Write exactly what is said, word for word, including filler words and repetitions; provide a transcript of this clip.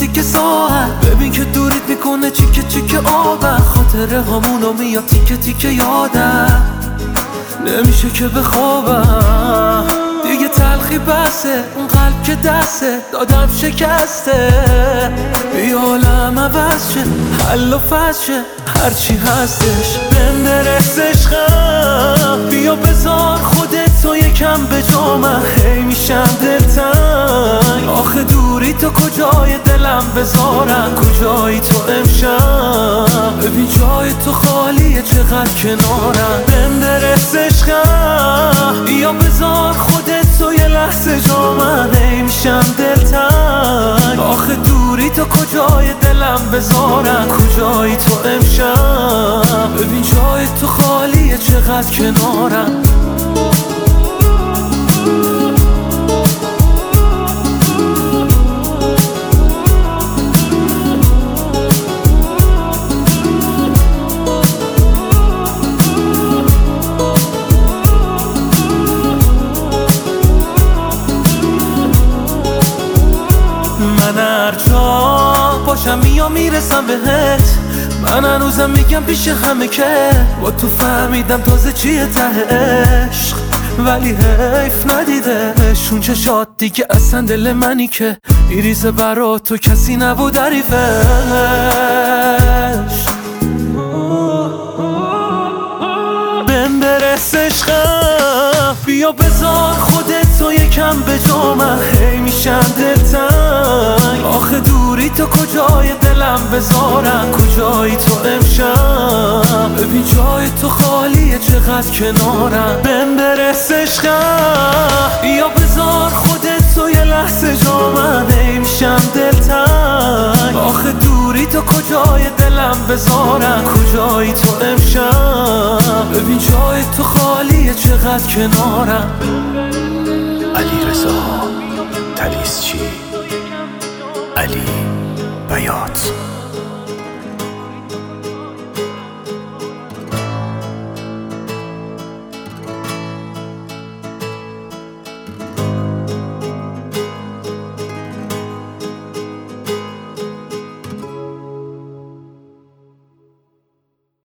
تیکه ساعت. ببین که دوریت میکنه چیکه چیکه آبم، خاطره هامونو میاد تیکه تیکه یادم، نمیشه که بخوابم دیگه. تلخی بسه اون قلب که دسته دادم شکسته. بیا عالم عوض شه، حل و فصل شه، هرچی هستش بهم برس عشقم. بیا بذار خودت تو یکم به جا من، هی میشم دلتنگ. آخه دوری تو کجای دلم بذارم، کجایی تو امشب. ببین جای تو خالیه چقدر کنارم، بهم برس عشقم. بیا بذار خودت تو یه لحظه جا من، هی میشم دلتنگ. آخه دوری تو کجای دلم بذارم، کجایی تو امشب. ببین جای تو خالیه چقدر کنارم. من هر جا باشم میام میرسم بهت. من هنوزم میگم پیش همه که با تو فهمیدم تازه چیه ته عشق، ولی حیف ندیدش اون چشات دیگه اصلا. دل منی که میریزه برا تو کسی نبود حریفش. بهم برس عشقم. بیا بذار خودت تو یکم به جا من، هی میشم دلتنگ. آخه دوری تو کجای دلم بذارم، کجایی تو امشب. ببین جای تو خالیه چقدر کنارم، بهم برس عشقم. بیا بذار خودت تو یه لحظه جا من، هی میشم دلتنگ. آخه دوری تو کجای دلم بذارم، کجایی تو امشب. ببین جای تو خالیه چقدر کنارم. علیرضا طلیسچی، علی بیات.